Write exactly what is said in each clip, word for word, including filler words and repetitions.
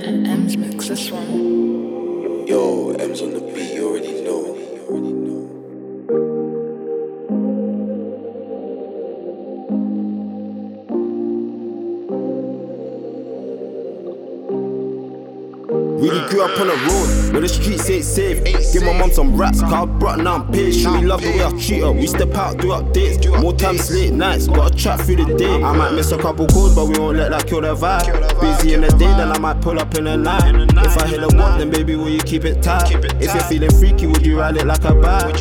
M's mix this one. Yo, M's on the beat, you already know. Really grew up on the road, where the streets ain't safe. Give my mum some raps, car brought now I'm paid. She really love the way I treat her. We step out, do updates. More times late nights, gotta chat through the day. I might miss a couple calls, but we won't let that kill the vibe. Busy in the day, then I might pull up in the night. If I hit a walk, then baby, will you keep it tight? If you're feeling freaky, would you ride it like a bike?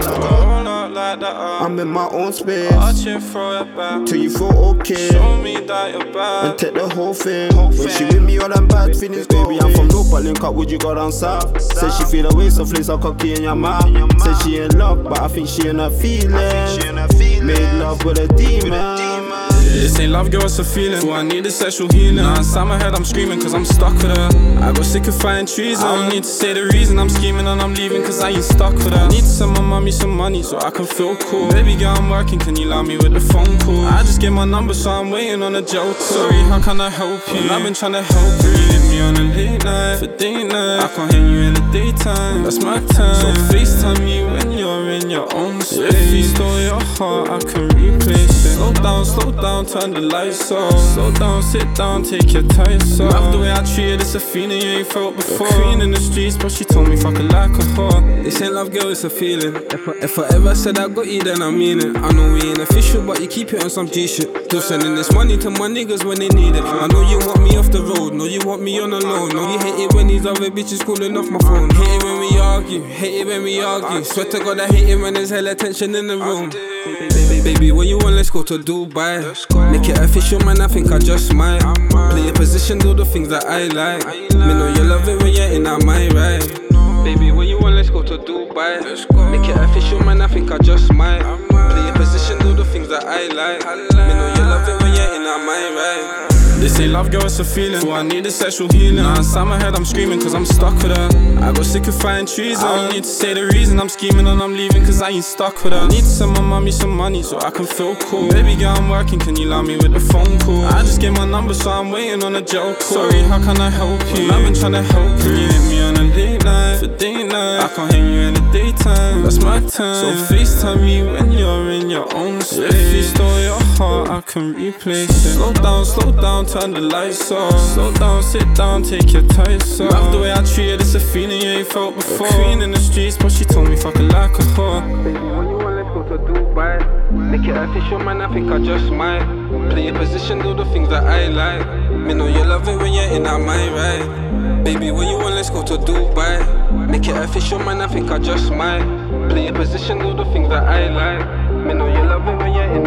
Like that, uh, I'm in my own space. Watch it, throw it back till you feel okay. Show me that you're bad and take the whole thing. Whole when thing. She with me, all them bad feelings, baby. I'm from North, but link up, would you go down south? Said she feel away, so flips her cocky in your mouth. Said she in love, but I think she in her feelings. Made love with a demon. This ain't love, girl, it's a feeling. Oh, I need a sexual healing. Now inside my head, I'm screaming cause I'm stuck with her. I got sick of fighting treason. I don't need to say the reason I'm scheming and I'm leaving cause I ain't stuck with her. I need to send my mommy some money so I can feel cool. Baby girl, I'm working, can you love me with the phone call? I just get my number so I'm waiting on a joke. Sorry, how can I help you? I've been trying to help you. You leave me on a late night for date night. I can't hear you in the daytime, that's my time. So FaceTime you when you're in your own space. If you stole your heart, I can replace it. Slow down, slow down, turn the lights off. Slow down, sit down, take your tights off. Love the way I treat it, it's a feeling you ain't felt before. A queen in the streets, but she told me fuck her like a whore. This ain't love, girl, it's a feeling. If I, if I ever said I got you, then I mean it. I know we ain't official, but you keep it on some G shit. Still sending this money to my niggas when they need it. I know you want me off the road, know you want me on the low. Know you hate it when these other bitches calling off my phone. Hate it when we argue, hate it when we argue. Swear to God I hate it when there's hella tension in the room. Baby, when you want, let's go to Dubai. Make it official, man, I think I just might. Play your position, do the things that I like. Me know you love it when you're in that my right. Baby, when you want, let's go to Dubai. Make it official, man, I think I just might. Play your position, do the things that I like. Me know you love it when you're in that my right. This ain't love, girl, it's a feeling. Oh, I need a sexual healing. Now inside my head, I'm screaming cause I'm stuck with her. I got sick of fighting treason. I don't need to say the reason I'm scheming and I'm leaving cause I ain't stuck with her. I need to send my mommy some money so I can feel cool. Baby girl, I'm working, can you love me with the phone call? I just get my number so I'm waiting on a joke. Sorry, how can I help you? I've been trying to help you. You hit me on a late night for date night. I can't hear you in the daytime, that's my time. So FaceTime you when you're in your own space. If you stole your heart, I can replace it. Slow down, slow down, turn the lights off. Slow down, sit down, take your tights off. Love the way I treat it, it's a feeling you ain't felt before. A queen in the streets, but she told me fuck her like a whore. Baby, when you want, let's go to Dubai. Make it official, man, I think I just might. Play your position, do the things that I like. Me know you love it when you're in that my right. Baby, when you want, let's go to Dubai. Make it official, man, I think I just might. Play your position, do the things that I like. Me know you love it when you're in